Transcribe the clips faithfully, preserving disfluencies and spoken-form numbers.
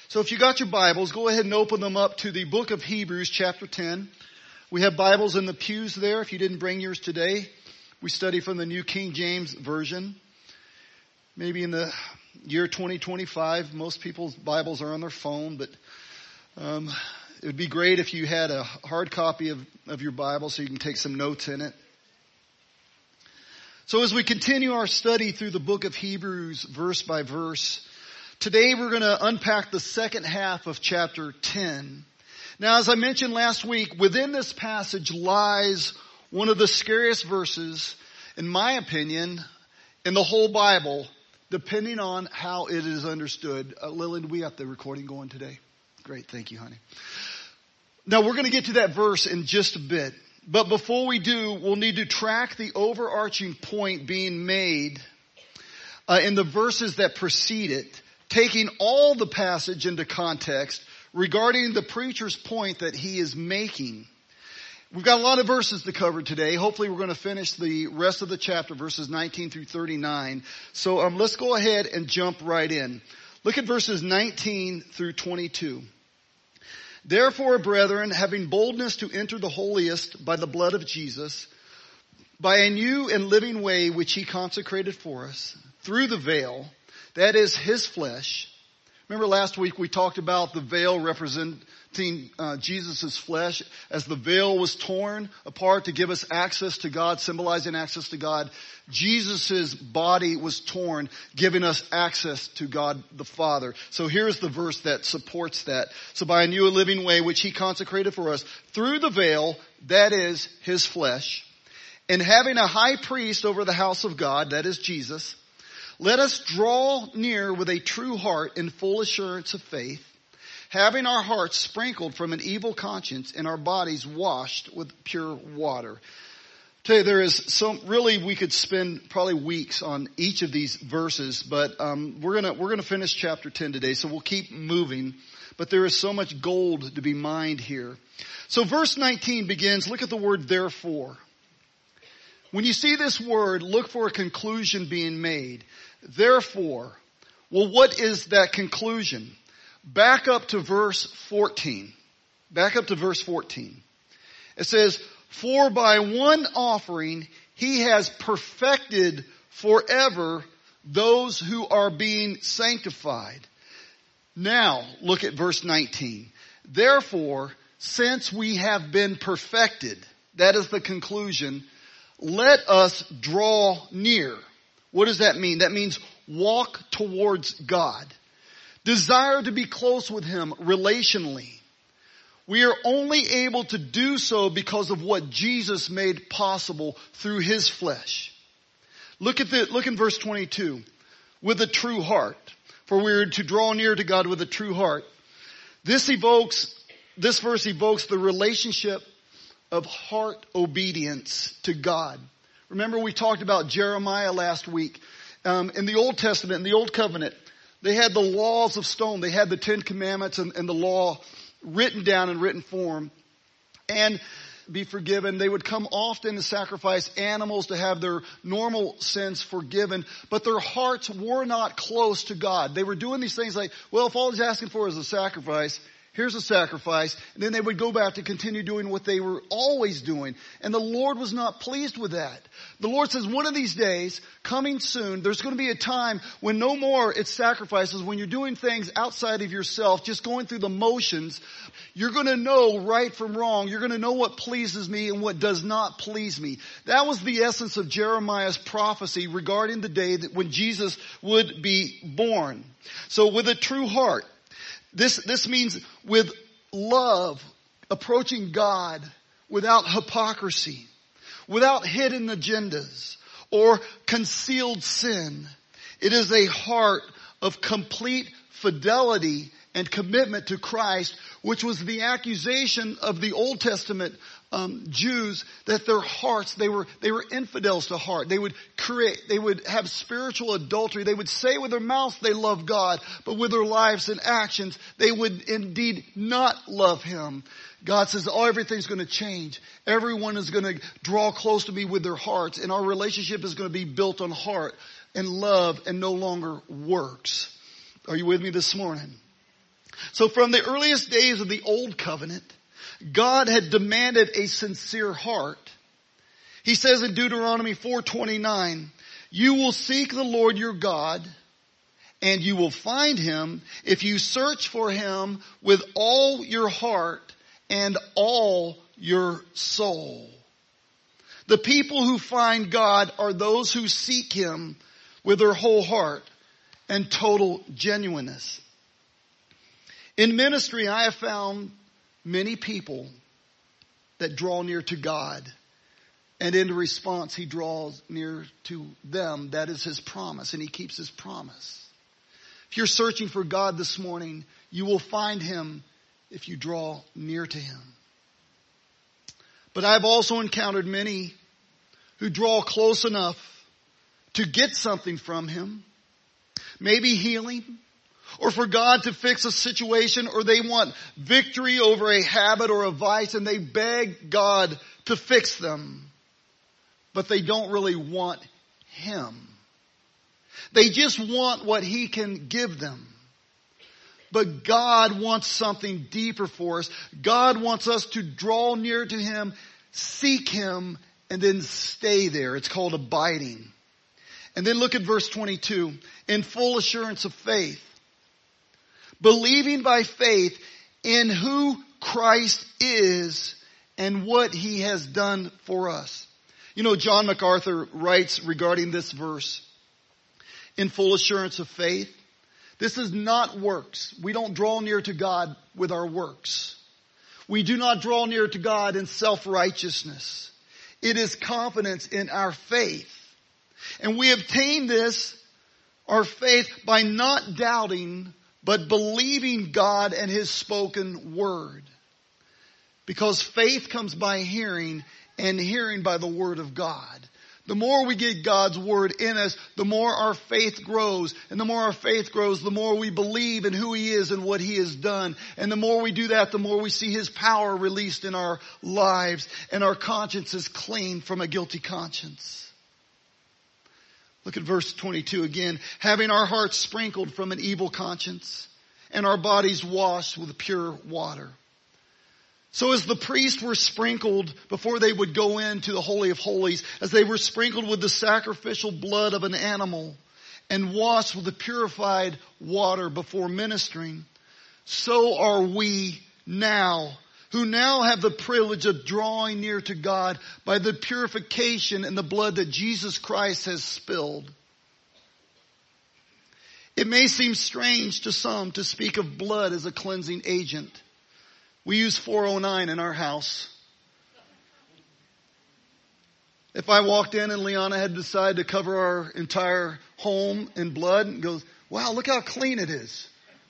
So if you got your Bibles, go ahead and open them up to the book of Hebrews chapter ten. We have Bibles in the pews there. If you didn't bring yours today, we study from the New King James Version. Maybe in the year twenty twenty-five, most people's Bibles are on their phone, but um, it would be great if you had a hard copy of, of your Bible so you can take some notes in it. So as we continue our study through the book of Hebrews verse by verse, today we're going to unpack the second half of chapter ten. Now, as I mentioned last week, within this passage lies one of the scariest verses, in my opinion, in the whole Bible, depending on how it is understood. Uh, Lillian, we got the recording going today? Great, thank you, honey. Now, we're going to get to that verse in just a bit. But before we do, we'll need to track the overarching point being made uh, in the verses that precede it, taking all the passage into context regarding the preacher's point that he is making. We've got a lot of verses to cover today. Hopefully we're going to finish the rest of the chapter, verses nineteen through thirty-nine. So um, let's go ahead and jump right in. Look at verses nineteen through twenty-two. Therefore, brethren, having boldness to enter the holiest by the blood of Jesus, by a new and living way which he consecrated for us, through the veil, that is his flesh. Remember last week we talked about the veil representing uh, Jesus' flesh. As the veil was torn apart to give us access to God, symbolizing access to God, Jesus' body was torn, giving us access to God the Father. So here's the verse that supports that. So by a new and living way which he consecrated for us, through the veil, that is his flesh, and having a high priest over the house of God, that is Jesus, let us draw near with a true heart in full assurance of faith, having our hearts sprinkled from an evil conscience and our bodies washed with pure water. Tell you, there is so really we could spend probably weeks on each of these verses, but um, we're gonna we're gonna finish chapter ten today, so we'll keep moving. But there is so much gold to be mined here. So verse nineteen begins. Look at the word therefore. When you see this word, look for a conclusion being made. Therefore, well, what is that conclusion? Back up to verse fourteen. Back up to verse fourteen. It says, for by one offering he has perfected forever those who are being sanctified. Now, look at verse nineteen. Therefore, since we have been perfected, that is the conclusion, let us draw near. What does that mean? That means walk towards God. Desire to be close with him relationally. We are only able to do so because of what Jesus made possible through his flesh. Look at the, look in verse twenty-two. With a true heart. For we are to draw near to God with a true heart. This evokes, this verse evokes the relationship of heart obedience to God. Remember we talked about Jeremiah last week. Um, in the Old Testament, in the Old Covenant, they had the laws of stone. They had the Ten Commandments and, and the law written down in written form. And be forgiven. They would come often to sacrifice animals to have their normal sins forgiven. But their hearts were not close to God. They were doing these things like, well, if all he's asking for is a sacrifice, here's a sacrifice. And then they would go back to continue doing what they were always doing. And the Lord was not pleased with that. The Lord says one of these days, coming soon, there's going to be a time when no more it's sacrifices. When you're doing things outside of yourself, just going through the motions, you're going to know right from wrong. You're going to know what pleases me and what does not please me. That was the essence of Jeremiah's prophecy regarding the day that when Jesus would be born. So with a true heart, This, this means with love, approaching God without hypocrisy, without hidden agendas or concealed sin. It is a heart of complete fidelity and commitment to Christ, which was the accusation of the Old Testament um, Jews, that their hearts, they were they were infidels to heart. They would create, they would have spiritual adultery. They would say with their mouths they love God, but with their lives and actions, they would indeed not love him. God says, oh, everything's going to change. Everyone is going to draw close to me with their hearts, and our relationship is going to be built on heart and love and no longer works. Are you with me this morning? So from the earliest days of the old covenant, God had demanded a sincere heart. He says in Deuteronomy four twenty-nine, you will seek the Lord your God, and you will find him if you search for him with all your heart and all your soul. The people who find God are those who seek him with their whole heart and total genuineness. In ministry, I have found many people that draw near to God, and in response, he draws near to them. That is his promise, and he keeps his promise. If you're searching for God this morning, you will find him if you draw near to him. But I've also encountered many who draw close enough to get something from him, maybe healing, or for God to fix a situation, or they want victory over a habit or a vice, and they beg God to fix them. But they don't really want him. They just want what he can give them. But God wants something deeper for us. God wants us to draw near to him, seek him, and then stay there. It's called abiding. And then look at verse twenty-two. In full assurance of faith. Believing by faith in who Christ is and what he has done for us. You know, John MacArthur writes regarding this verse, in full assurance of faith. This is not works. We don't draw near to God with our works. We do not draw near to God in self-righteousness. It is confidence in our faith. And we obtain this, our faith, by not doubting, but believing God and his spoken word. Because faith comes by hearing, and hearing by the word of God. The more we get God's word in us, the more our faith grows. And the more our faith grows, the more we believe in who he is and what he has done. And the more we do that, the more we see his power released in our lives. And our conscience is clean from a guilty conscience. Look at verse twenty-two again. Having our hearts sprinkled from an evil conscience and our bodies washed with pure water. So as the priests were sprinkled before they would go into the Holy of Holies, as they were sprinkled with the sacrificial blood of an animal and washed with the purified water before ministering, so are we now, who now have the privilege of drawing near to God by the purification and the blood that Jesus Christ has spilled. It may seem strange to some to speak of blood as a cleansing agent. We use four oh nine in our house. If I walked in and Liana had decided to cover our entire home in blood and goes, wow, look how clean it is.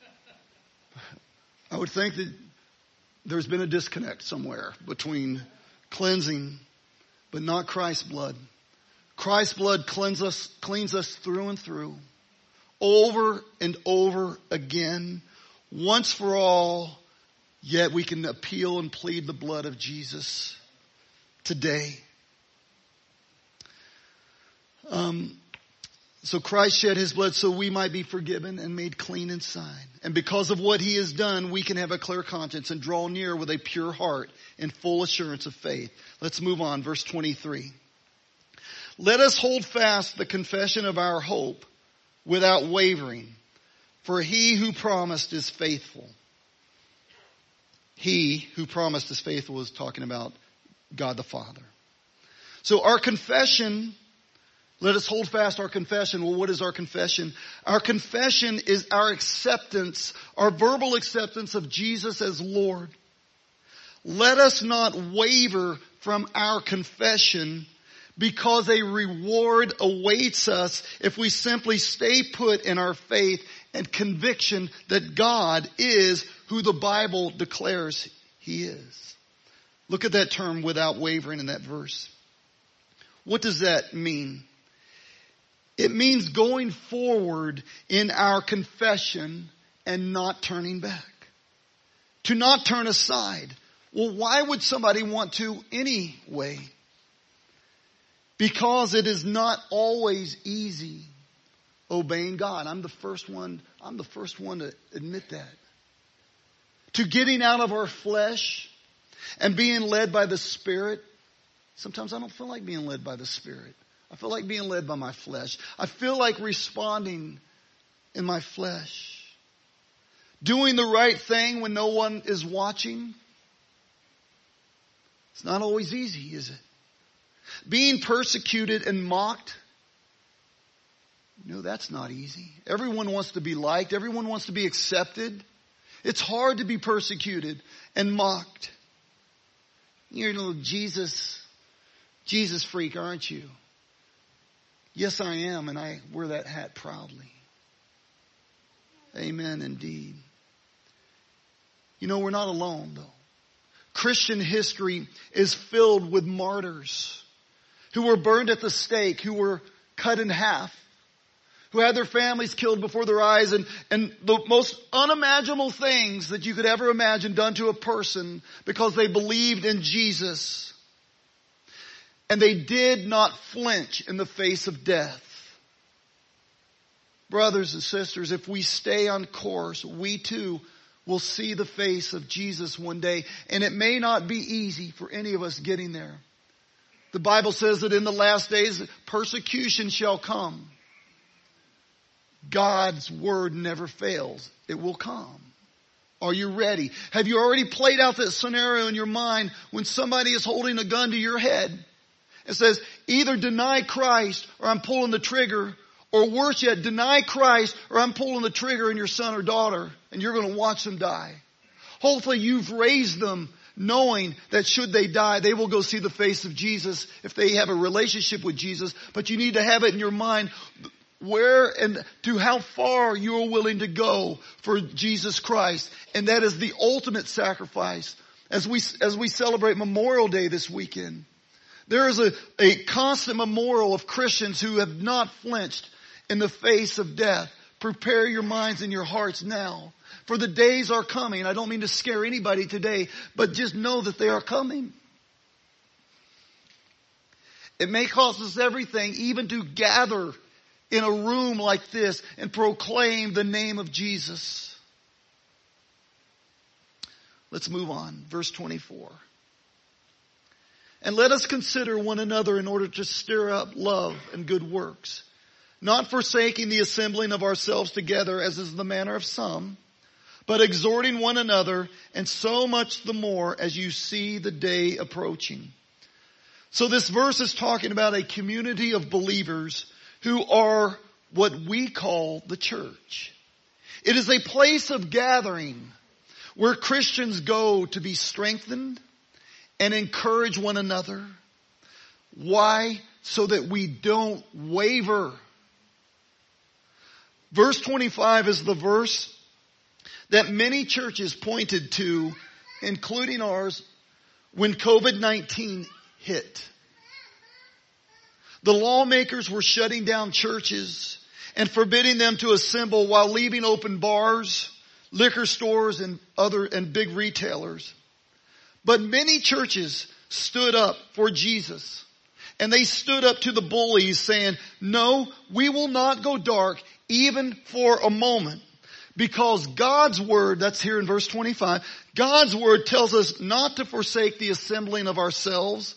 I would think that there's been a disconnect somewhere between cleansing, but not Christ's blood. Christ's blood cleans us, cleans us through and through, over and over again, once for all. Yet we can appeal and plead the blood of Jesus today. Um, so Christ shed his blood so we might be forgiven and made clean inside. And because of what he has done, we can have a clear conscience and draw near with a pure heart in full assurance of faith. Let's move on. Verse twenty-three. Let us hold fast the confession of our hope without wavering, for he who promised is faithful. He who promised is faithful is talking about God the Father. So our confession, let us hold fast our confession. Well, what is our confession? Our confession is our acceptance, our verbal acceptance of Jesus as Lord. Let us not waver from our confession, because a reward awaits us if we simply stay put in our faith and conviction that God is who the Bible declares he is. Look at that term, without wavering, in that verse. What does that mean? It means going forward in our confession and not turning back. To not turn aside. Well, why would somebody want to anyway? Because it is not always easy obeying God. I'm the first one, I'm the first one to admit that. to getting out of our flesh and being led by the Spirit. Sometimes I don't feel like being led by the Spirit. I feel like being led by my flesh. I feel like responding in my flesh. Doing the right thing when no one is watching. It's not always easy, is it? Being persecuted and mocked. No, that's not easy. Everyone wants to be liked. Everyone wants to be accepted. It's hard to be persecuted and mocked. You're a little Jesus, Jesus freak, aren't you? Yes, I am, and I wear that hat proudly. Amen, indeed. You know, we're not alone, though. Christian history is filled with martyrs who were burned at the stake, who were cut in half, who had their families killed before their eyes, and, and the most unimaginable things that you could ever imagine done to a person because they believed in Jesus. And they did not flinch in the face of death. Brothers and sisters, if we stay on course, we too will see the face of Jesus one day. And it may not be easy for any of us getting there. The Bible says that in the last days, persecution shall come. God's word never fails. It will come. Are you ready? Have you already played out that scenario in your mind when somebody is holding a gun to your head? It says, either deny Christ or I'm pulling the trigger. Or worse yet, deny Christ or I'm pulling the trigger in your son or daughter and you're going to watch them die. Hopefully you've raised them knowing that should they die, they will go see the face of Jesus if they have a relationship with Jesus. But you need to have it in your mind where and to how far you are willing to go for Jesus Christ. And that is the ultimate sacrifice. As we, as we celebrate Memorial Day this weekend, there is a, a constant memorial of Christians who have not flinched in the face of death. Prepare your minds and your hearts now. For the days are coming. I don't mean to scare anybody today, but just know that they are coming. It may cost us everything, even to gather in a room like this and proclaim the name of Jesus. Let's move on. Verse twenty-four. And let us consider one another in order to stir up love and good works, not forsaking the assembling of ourselves together as is the manner of some, but exhorting one another, and so much the more as you see the day approaching. So this verse is talking about a community of believers who are what we call the church. It is a place of gathering where Christians go to be strengthened and encourage one another. Why? So that we don't waver. Verse twenty-five is the verse that many churches pointed to, including ours, when covid nineteen hit. The lawmakers were shutting down churches and forbidding them to assemble while leaving open bars, liquor stores, and other and big retailers. But many churches stood up for Jesus. And they stood up to the bullies saying, no, we will not go dark even for a moment. Because God's word, that's here in verse twenty-five, God's word tells us not to forsake the assembling of ourselves.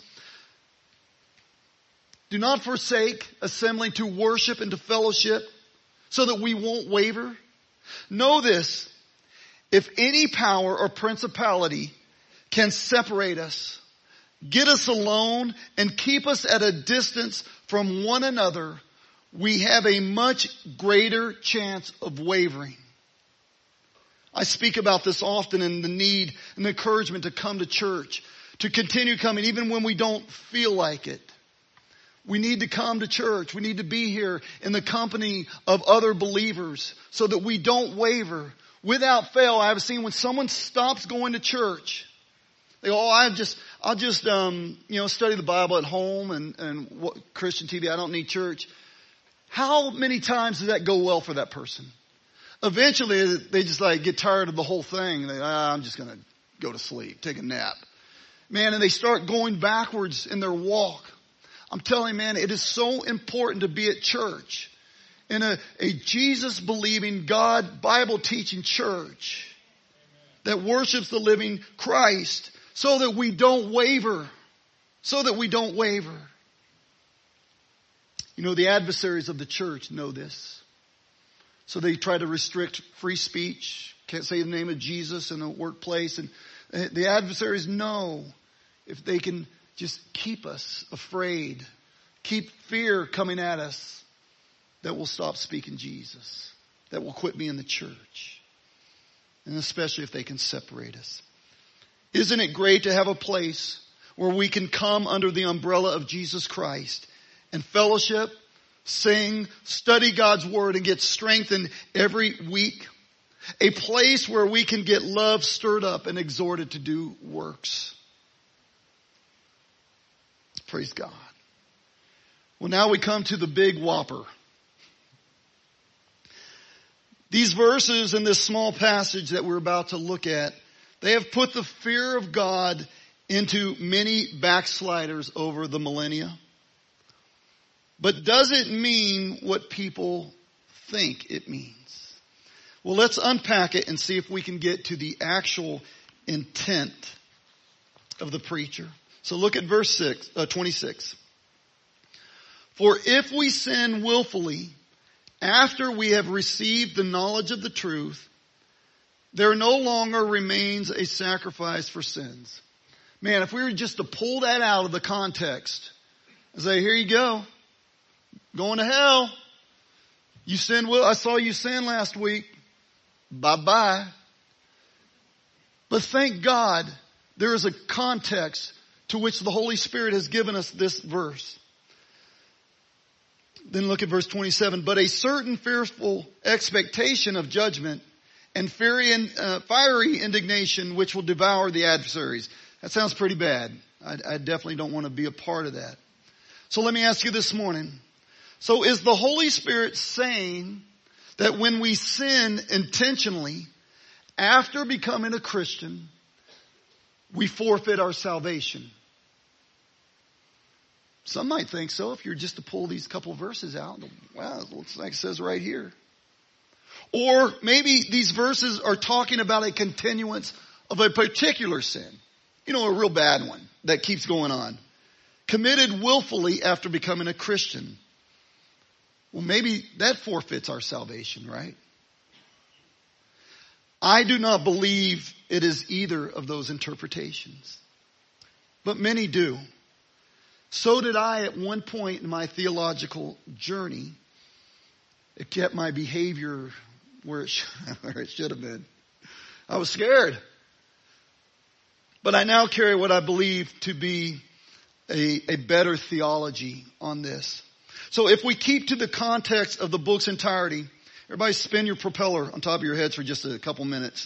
Do not forsake assembling to worship and to fellowship so that we won't waver. Know this, if any power or principality can separate us, get us alone, and keep us at a distance from one another, we have a much greater chance of wavering. I speak about this often in the need and the encouragement to come to church, to continue coming even when we don't feel like it. We need to come to church. We need to be here in the company of other believers so that we don't waver. Without fail, I have seen when someone stops going to church, they go, oh, I just, I'll just, um, you know, study the Bible at home and, and what, Christian T V. I don't need church. How many times does that go well for that person? Eventually, they just like get tired of the whole thing. They, ah, I'm just going to go to sleep, take a nap. Man, and they start going backwards in their walk. I'm telling you, man, it is so important to be at church. In a, a Jesus-believing, God, Bible-teaching church. that worships the living Christ, so that we don't waver. So that we don't waver. You know, the adversaries of the church know this. So they try to restrict free speech. Can't say the name of Jesus in the workplace. And the adversaries know if they can just keep us afraid, keep fear coming at us, that we'll stop speaking Jesus, that will quit being the church. And especially if they can separate us. Isn't it great to have a place where we can come under the umbrella of Jesus Christ and fellowship, sing, study God's Word, and get strengthened every week? A place where we can get love stirred up and exhorted to do works. Praise God. Well, now we come to the big whopper. These verses in this small passage that we're about to look at, they have put the fear of God into many backsliders over the millennia. But does it mean what people think it means? Well, let's unpack it and see if we can get to the actual intent of the preacher. So look at verse six, uh, twenty-six. For if we sin willfully after we have received the knowledge of the truth, there no longer remains a sacrifice for sins. Man, if we were just to pull that out of the context and say, here you go, going to hell. You sinned, will I saw you sin last week. Bye-bye. But thank God there is a context to which the Holy Spirit has given us this verse. Then look at verse twenty-seven. But a certain fearful expectation of judgment and fiery, uh, fiery indignation which will devour the adversaries. That sounds pretty bad. I, I definitely don't want to be a part of that. So let me ask you this morning. So is the Holy Spirit saying that when we sin intentionally, after becoming a Christian, we forfeit our salvation? Some might think so if you're just to pull these couple verses out. Wow, it looks like it says right here. Or maybe these verses are talking about a continuance of a particular sin. You know, a real bad one that keeps going on. Committed willfully after becoming a Christian. Well, maybe that forfeits our salvation, right? I do not believe it is either of those interpretations. But many do. So did I at one point in my theological journey. It kept my behavior where it, sh- where it should have been. I was scared. But I now carry what I believe to be a, a better theology on this. So if we keep to the context of the book's entirety, everybody spin your propeller on top of your heads for just a couple minutes.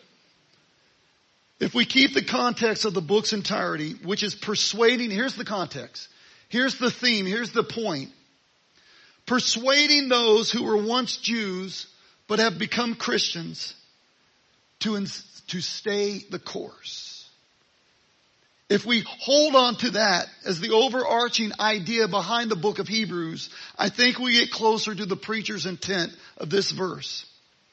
If we keep the context of the book's entirety, which is persuading, here's the context. Here's the theme. Here's the point. Persuading those who were once Jews but have become Christians to, to stay the course. If we hold on to that as the overarching idea behind the book of Hebrews, I think we get closer to the preacher's intent of this verse.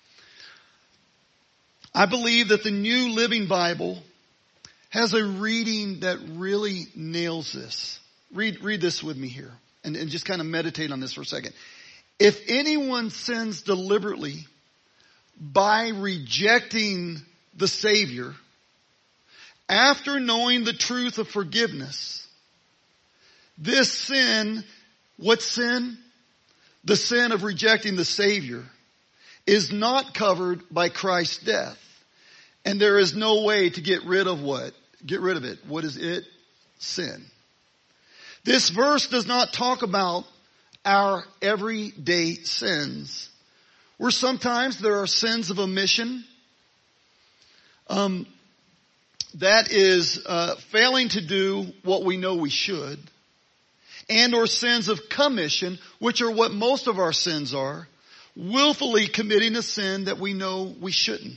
I believe that the New Living Bible has a reading that really nails this. Read, read this with me here and, and just kind of meditate on this for a second. If anyone sins deliberately by rejecting the Savior, after knowing the truth of forgiveness, this sin, what sin? The sin of rejecting the Savior is not covered by Christ's death. And there is no way to get rid of what? Get rid of it. What is it? Sin. This verse does not talk about our everyday sins, where sometimes there are sins of omission. Um, that is uh, failing to do what we know we should, and or sins of commission, which are what most of our sins are, willfully committing a sin that we know we shouldn't.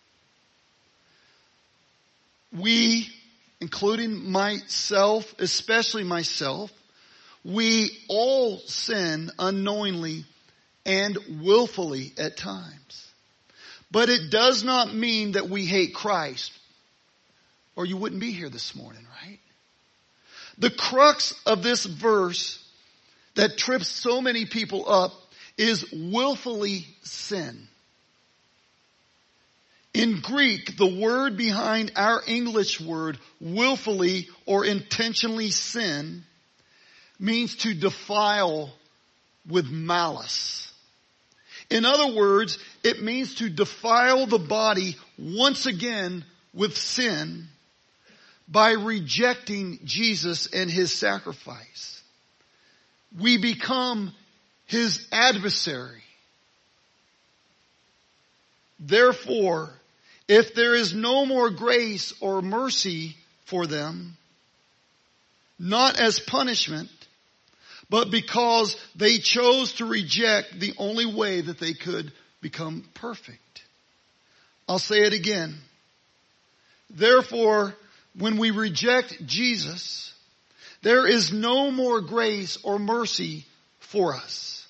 We, including myself, especially myself, we all sin unknowingly and willfully at times. But it does not mean that we hate Christ, or you wouldn't be here this morning, right? The crux of this verse that trips so many people up is willfully sin. In Greek, the word behind our English word, willfully or intentionally sin, means to defile with malice. In other words, it means to defile the body once again with sin by rejecting Jesus and His sacrifice. We become His adversary. Therefore, if there is no more grace or mercy for them, not as punishment, but because they chose to reject the only way that they could become perfect. I'll say it again. Therefore, when we reject Jesus, there is no more grace or mercy for us.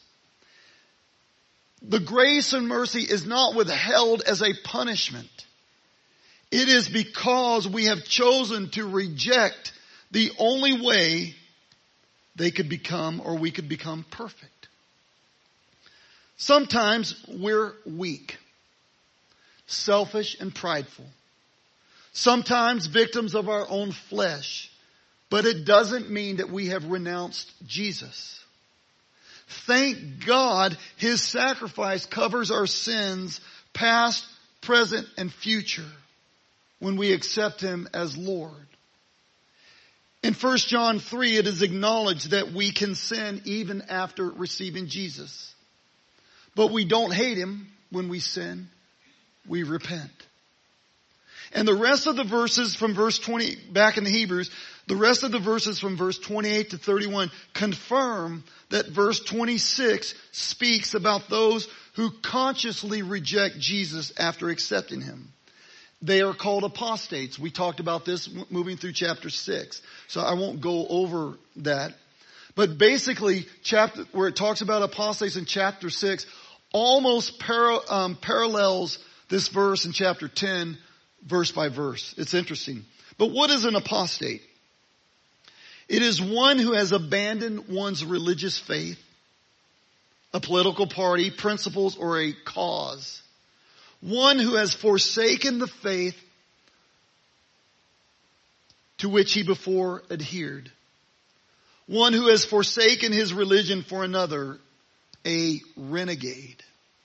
The grace and mercy is not withheld as a punishment. It is because we have chosen to reject the only way they could become, or we could become, perfect. Sometimes we're weak, selfish, and prideful. Sometimes victims of our own flesh. But it doesn't mean that we have renounced Jesus. Thank God His sacrifice covers our sins, past, present, and future, when we accept Him as Lord. In First John three, it is acknowledged that we can sin even after receiving Jesus. But we don't hate Him when we sin. We repent. And the rest of the verses from verse twenty, back in the Hebrews, the rest of the verses from verse twenty-eight to thirty-one confirm that verse twenty-six speaks about those who consciously reject Jesus after accepting Him. They are called apostates. We talked about this moving through chapter six. So I won't go over that. But basically, chapter where it talks about apostates in chapter six almost para, um, parallels this verse in chapter ten, verse by verse. It's interesting. But what is an apostate? It is one who has abandoned one's religious faith, a political party, principles, or a cause. One who has forsaken the faith to which he before adhered. One who has forsaken his religion for another, a renegade.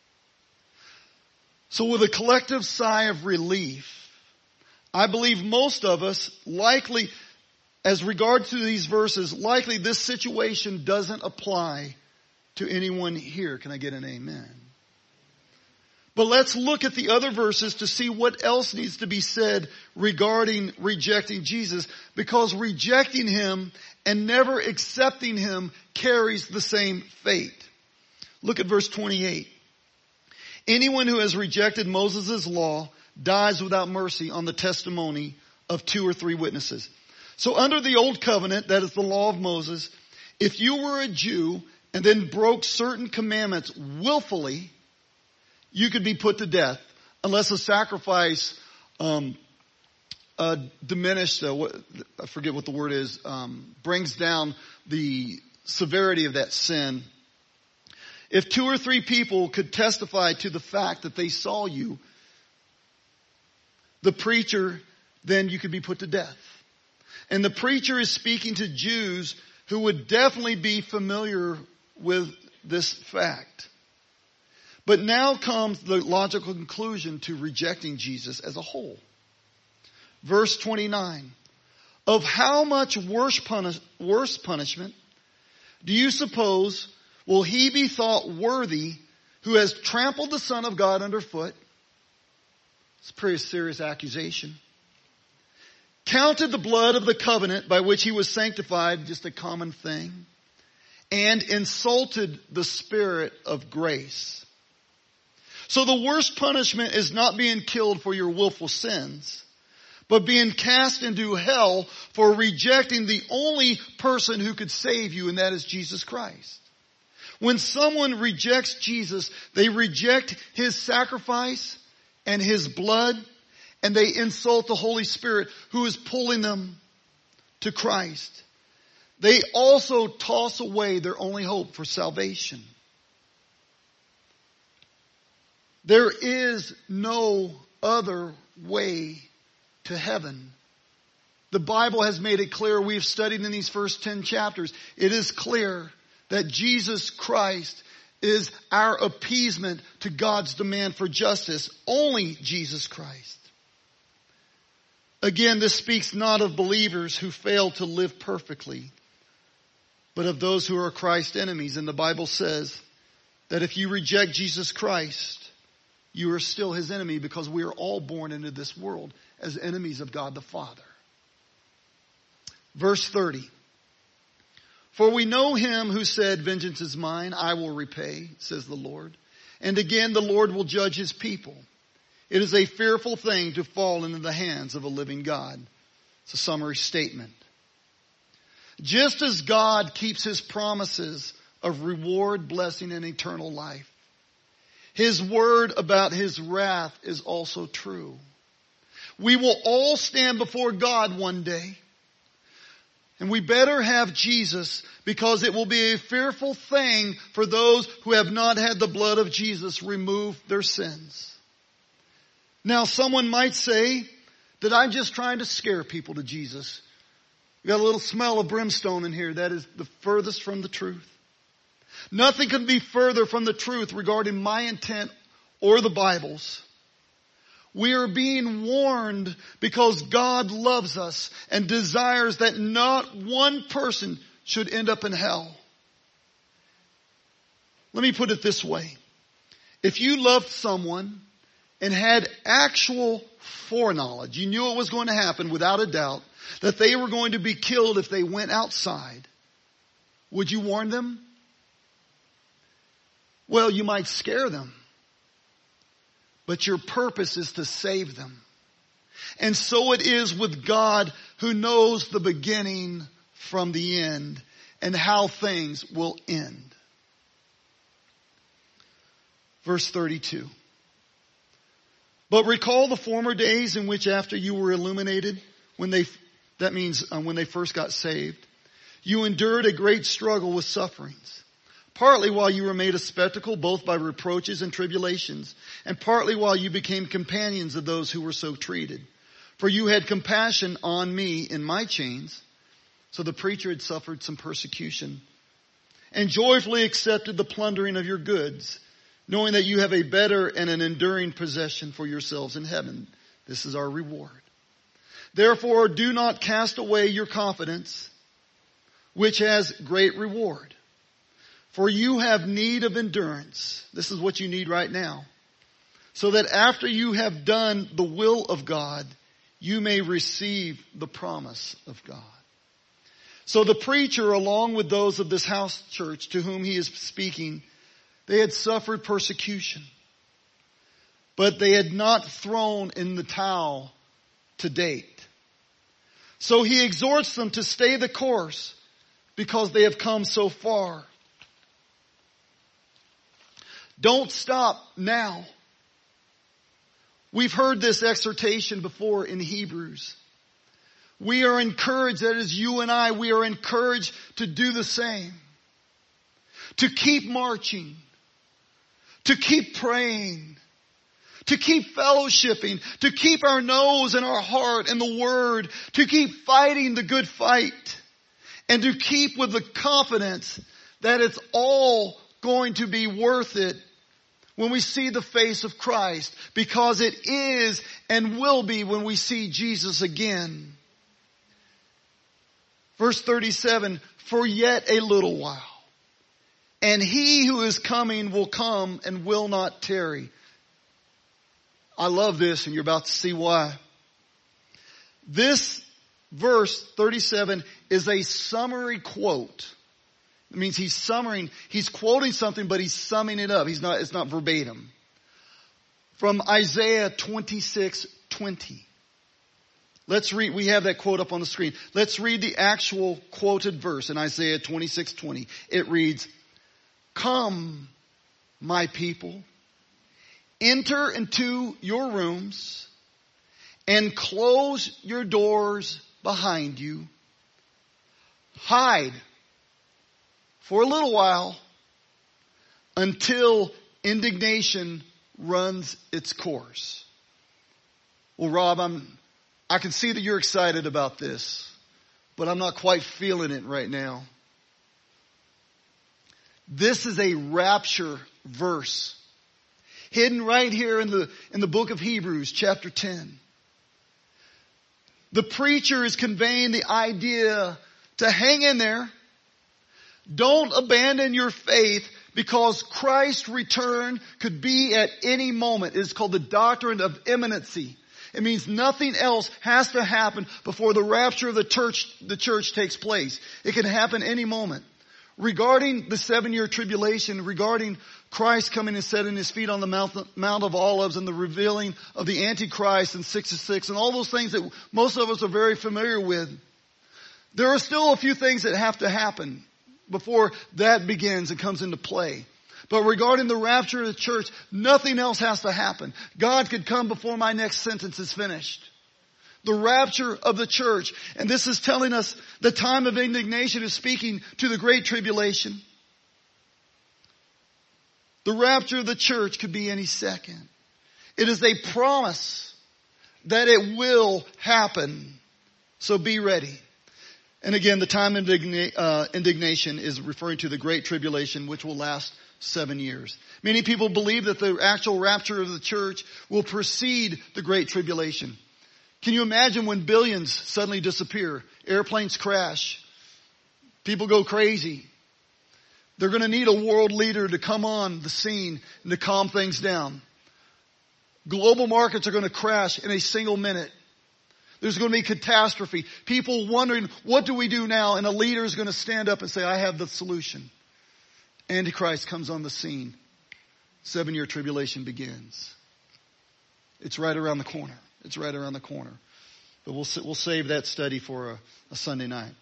So with a collective sigh of relief, I believe most of us likely, as regard to these verses, likely this situation doesn't apply to anyone here. Can I get an amen? But let's look at the other verses to see what else needs to be said regarding rejecting Jesus, because rejecting Him and never accepting Him carries the same fate. Look at verse twenty-eight. Anyone who has rejected Moses' law dies without mercy on the testimony of two or three witnesses. So under the old covenant, that is the law of Moses, if you were a Jew and then broke certain commandments willfully, you could be put to death unless a sacrifice um, uh, diminished, uh, what, I forget what the word is, um, brings down the severity of that sin. If two or three people could testify to the fact that they saw you, the preacher, then you could be put to death. And the preacher is speaking to Jews who would definitely be familiar with this fact. But now comes the logical conclusion to rejecting Jesus as a whole. Verse twenty-nine. Of how much worse, punish, worse punishment do you suppose will he be thought worthy who has trampled the Son of God underfoot? It's a pretty serious accusation. Counted the blood of the covenant by which he was sanctified just a common thing, and insulted the Spirit of grace. So the worst punishment is not being killed for your willful sins, but being cast into hell for rejecting the only person who could save you, and that is Jesus Christ. When someone rejects Jesus, they reject His sacrifice, and His blood, and they insult the Holy Spirit who is pulling them to Christ. They also toss away their only hope for salvation. There is no other way to heaven. The Bible has made it clear. We've studied in these first ten chapters. It is clear that Jesus Christ is our appeasement to God's demand for justice. Only Jesus Christ. Again, this speaks not of believers who fail to live perfectly, but of those who are Christ's enemies. And the Bible says that if you reject Jesus Christ, you are still His enemy, because we are all born into this world as enemies of God the Father. Verse thirty. For we know Him who said, vengeance is mine, I will repay, says the Lord. And again, the Lord will judge His people. It is a fearful thing to fall into the hands of a living God. It's a summary statement. Just as God keeps His promises of reward, blessing, and eternal life, His word about His wrath is also true. We will all stand before God one day. And we better have Jesus, because it will be a fearful thing for those who have not had the blood of Jesus remove their sins. Now, someone might say that I'm just trying to scare people to Jesus. We got a little smell of brimstone in here. That is the furthest from the truth. Nothing can be further from the truth regarding my intent or the Bible's. We are being warned because God loves us and desires that not one person should end up in hell. Let me put it this way. If you loved someone and had actual foreknowledge, you knew it was going to happen without a doubt, that they were going to be killed if they went outside, would you warn them? Well, you might scare them. But your purpose is to save them. And so it is with God, who knows the beginning from the end and how things will end. Verse thirty-two. But recall the former days in which, after you were illuminated, when they, that means uh, when they first got saved, you endured a great struggle with sufferings. Partly while you were made a spectacle, both by reproaches and tribulations, and partly while you became companions of those who were so treated. For you had compassion on me in my chains. So the preacher had suffered some persecution, and joyfully accepted the plundering of your goods, knowing that you have a better and an enduring possession for yourselves in heaven. This is our reward. Therefore, do not cast away your confidence, which has great reward. For you have need of endurance. This is what you need right now. So that after you have done the will of God, you may receive the promise of God. So the preacher, along with those of this house church to whom he is speaking, they had suffered persecution. But they had not thrown in the towel to date. So he exhorts them to stay the course, because they have come so far. Don't stop now. We've heard this exhortation before in Hebrews. We are encouraged, that is you and I, we are encouraged to do the same. To keep marching. To keep praying. To keep fellowshipping. To keep our nose and our heart in the Word. To keep fighting the good fight. And to keep with the confidence that it's all going to be worth it when we see the face of Christ, because it is and will be when we see Jesus again. Verse thirty-seven, for yet a little while, and he who is coming will come and will not tarry. I love this, and you're about to see why. This verse thirty-seven is a summary quote. It means he's summarizing, he's quoting something, but he's summing it up. He's not, it's not verbatim. From Isaiah twenty-six twenty. Let's read, we have that quote up on the screen. Let's read the actual quoted verse in Isaiah twenty-six twenty. It reads, come, my people, enter into your rooms and close your doors behind you. Hide for a little while until indignation runs its course. Well, Rob, I'm, I can see that you're excited about this, but I'm not quite feeling it right now. This is a rapture verse hidden right here in the, in the book of Hebrews, chapter ten. The preacher is conveying the idea to hang in there. Don't abandon your faith because Christ's return could be at any moment. It is called the doctrine of imminency. It means nothing else has to happen before the rapture of the church, the church takes place. It can happen any moment. Regarding the seven-year tribulation, regarding Christ coming and setting his feet on the Mount, Mount of Olives and the revealing of the Antichrist in sixty-six and all those things that most of us are very familiar with, there are still a few things that have to happen before that begins and comes into play. But regarding the rapture of the church, nothing else has to happen. God could come before my next sentence is finished. The rapture of the church. And this is telling us the time of indignation is speaking to the great tribulation. The rapture of the church could be any second. It is a promise that it will happen. So be ready. And again, the time of indigna- uh, indignation is referring to the great tribulation, which will last seven years. Many people believe that the actual rapture of the church will precede the great tribulation. Can you imagine when billions suddenly disappear? Airplanes crash. People go crazy. They're going to need a world leader to come on the scene and to calm things down. Global markets are going to crash in a single minute. There's going to be catastrophe. People wondering, what do we do now? And a leader is going to stand up and say, I have the solution. Antichrist comes on the scene. Seven-year tribulation begins. It's right around the corner. It's right around the corner. But we'll we'll save that study for a, a Sunday night.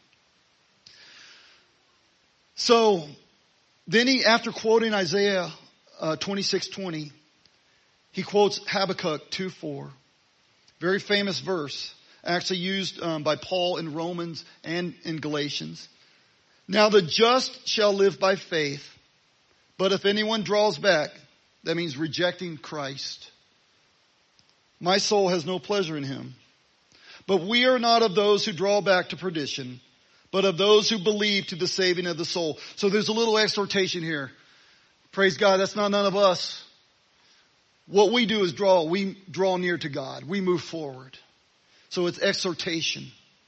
So then he, after quoting Isaiah uh, twenty-six twenty, he quotes Habakkuk two four. Very famous verse, actually used um, by Paul in Romans and in Galatians. Now the just shall live by faith, but if anyone draws back, that means rejecting Christ. My soul has no pleasure in him. But we are not of those who draw back to perdition, but of those who believe to the saving of the soul. So there's a little exhortation here. Praise God, that's not none of us. What we do is draw, we draw near to God. We move forward. So it's exhortation.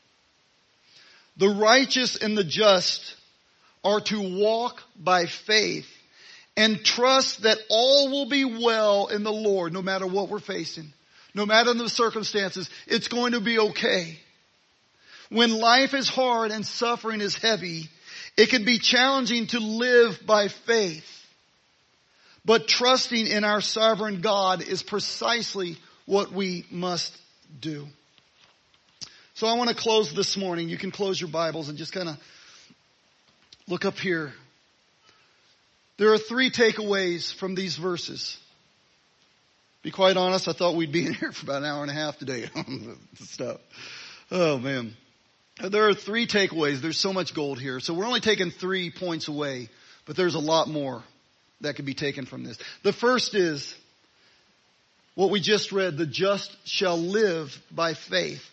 The righteous and the just are to walk by faith and trust that all will be well in the Lord, no matter what we're facing. No matter the circumstances, it's going to be okay. When life is hard and suffering is heavy, it can be challenging to live by faith. But trusting in our sovereign God is precisely what we must do. So I want to close this morning. You can close your Bibles and just kind of look up here. There are three takeaways from these verses. Be quite honest, I thought we'd be in here for about an hour and a half today on the stuff. Oh man. There are three takeaways. There's so much gold here. So we're only taking three points away, but there's a lot more that could be taken from this. The first is what we just read, the just shall live by faith.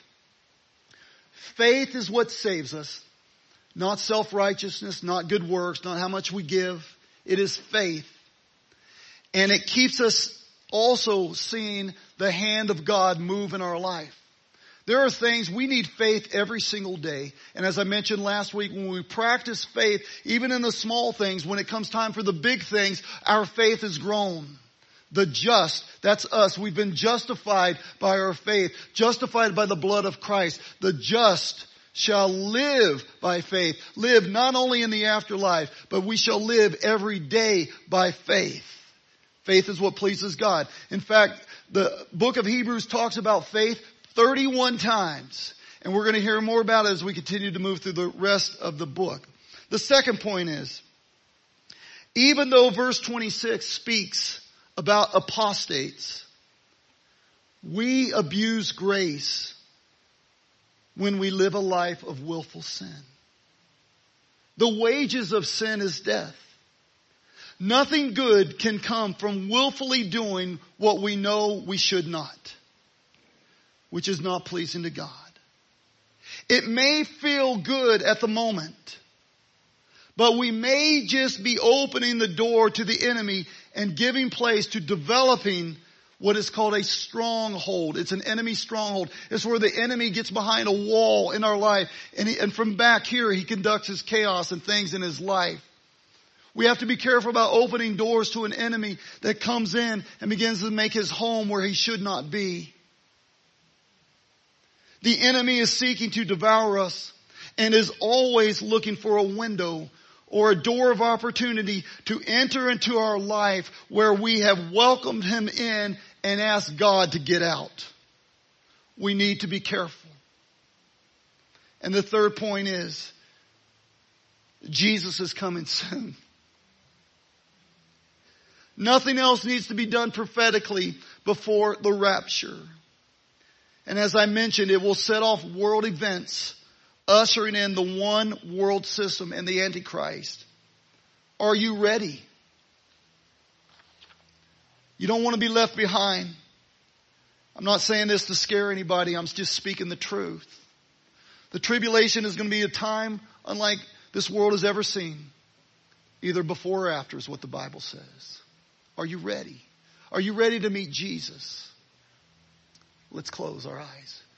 Faith is what saves us. Not self-righteousness, not good works, not how much we give. It is faith. And it keeps us also seeing the hand of God move in our life. There are things we need faith every single day. And as I mentioned last week, when we practice faith, even in the small things, when it comes time for the big things, our faith is grown. The just, that's us. We've been justified by our faith, justified by the blood of Christ. The just shall live by faith. Live not only in the afterlife, but we shall live every day by faith. Faith is what pleases God. In fact, the book of Hebrews talks about faith thirty-one times. And we're going to hear more about it as we continue to move through the rest of the book. The second point is, even though verse twenty-six speaks about apostates. We abuse grace when we live a life of willful sin. The wages of sin is death. Nothing good can come from willfully doing what we know we should not, which is not pleasing to God. It may feel good at the moment, but we may just be opening the door to the enemy and giving place to developing what is called a stronghold. It's an enemy stronghold. It's where the enemy gets behind a wall in our life, and, he, and from back here he conducts his chaos and things in his life. We have to be careful about opening doors to an enemy that comes in and begins to make his home where he should not be. The enemy is seeking to devour us and is always looking for a window or a door of opportunity to enter into our life where we have welcomed him in and asked God to get out. We need to be careful. And the third point is, Jesus is coming soon. Nothing else needs to be done prophetically before the rapture. And as I mentioned, it will set off world events, ushering in the one world system and the Antichrist. Are you ready? You don't want to be left behind. I'm not saying this to scare anybody. I'm just speaking the truth. The tribulation is going to be a time unlike this world has ever seen. Either before or after is what the Bible says. Are you ready? Are you ready to meet Jesus? Let's close our eyes.